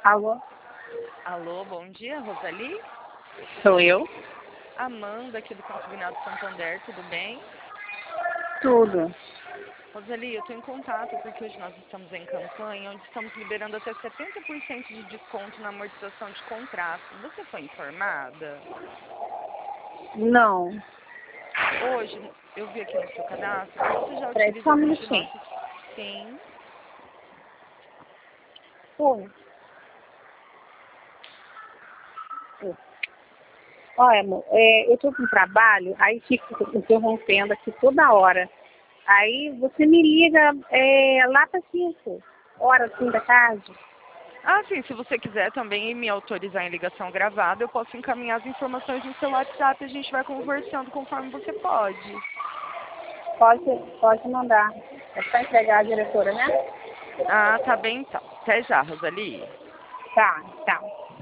Alô, Alô, bom dia, Rosali? sou eu? Amanda, aqui do Consignado Santander, tudo bem? Tudo. Rosali, eu estou em contato porque hoje nós estamos em campanha, onde estamos liberando até 70% de desconto na amortização de contrato. Você foi informada? Não. Hoje, eu vi aqui no seu cadastro que você já Peraí, utiliza só um alguns de minutinho. nossos... Sim. Oi. Oi. Olha, amor, eu tô com trabalho, aí fica interrompendo aqui toda hora. Aí você me liga lá para 5 horas assim da tarde. Ah, sim, se você quiser também me autorizar em ligação gravada, eu posso encaminhar as informações no seu WhatsApp e a gente vai conversando conforme você pode. Pode mandar. É para entregar a diretora, né? Ah, tá bem então. Até já, Rosali. Tá, tá.